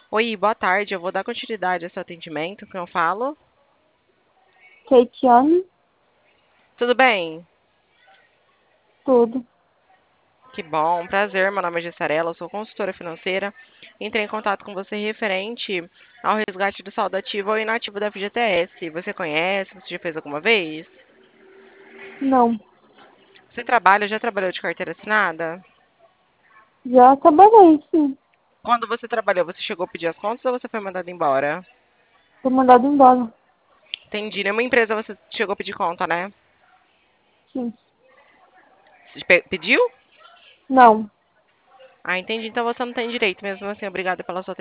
Oi, boa tarde. Eu vou dar continuidade ao seu atendimento. Com quem eu falo? Keitiane, Tudo bem? tudo. Que bom, prazer. Meu nome é Gessarela, eu sou consultora financeira. Entrei em contato com você referente ao resgate do saldo ativo ou inativo da FGTS. Você conhece? Você já fez alguma vez? Não, Você trabalha, já trabalhou de carteira assinada? já trabalhei, sim. Quando você trabalhou, você chegou a pedir as contas ou você foi mandado embora? Fui mandado embora, Entendi. Nenhuma empresa você chegou a pedir conta, né? sim. Você pediu? Não. Ah, entendi. Então você não tem direito mesmo assim. Obrigada pela sua